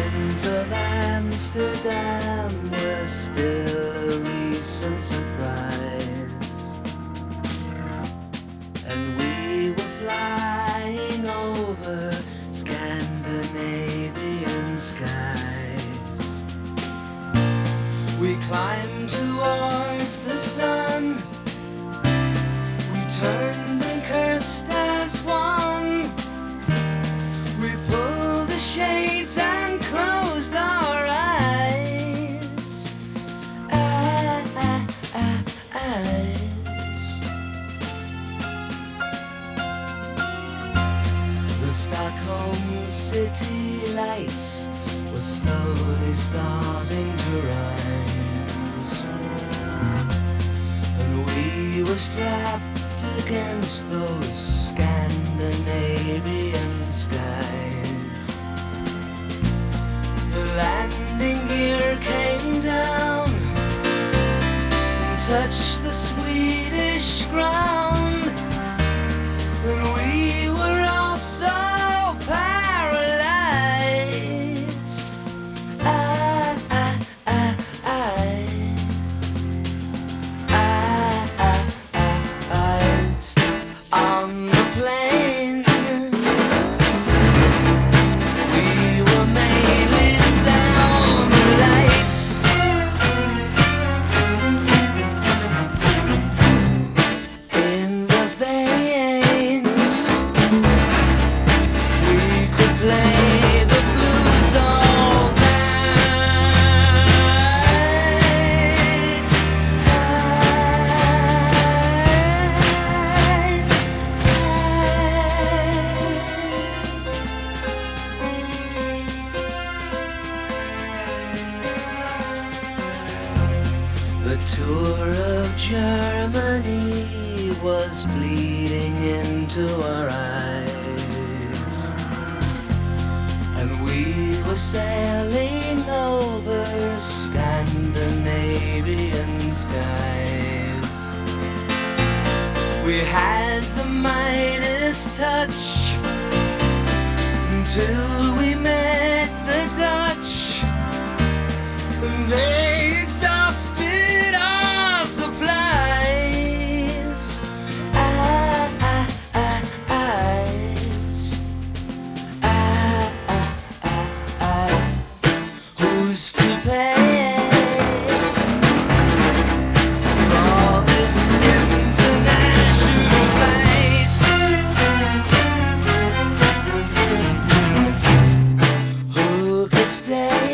winds of Amsterdam were still a recent surprise, and we were flying over Scandinavian skies. We climbed towards the sun, we turned and cursed as one. We pulled the shades and closed our eyes. The Stockholm city lights were slowly starting to rise, and we were strapped against those Scandinavian skies. The landing gear came down and touched the Swedish ground, and we were all so paralyzed. On the plane, we were mainly sound lights. In the veins, we could play the blues all The tour of Germany was bleeding into our eyes, and we were sailing over Scandinavian skies. We had the Midas touch until we met the Dutch, and they exhausted our supplies. Who's to pay for this international fight? Who could stay?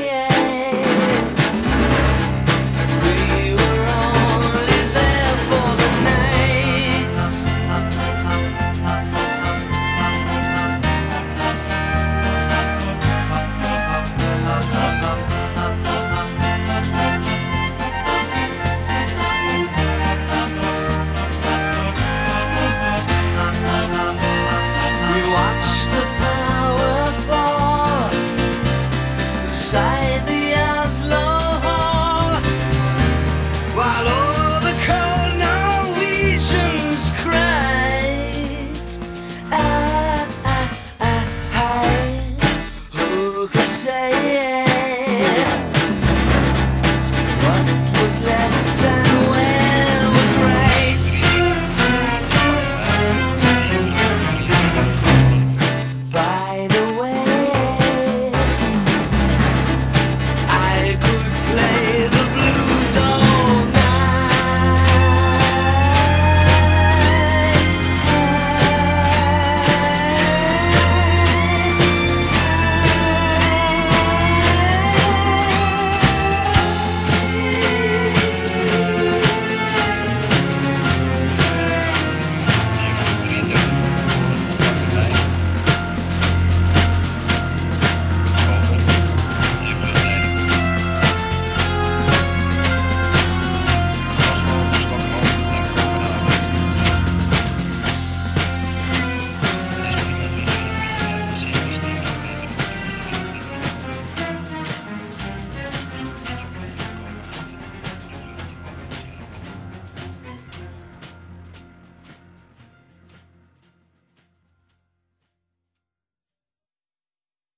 We were only there for the night. We watched the power fall beside the Oslo Hall, while all the cold Norwegians cried. Who could say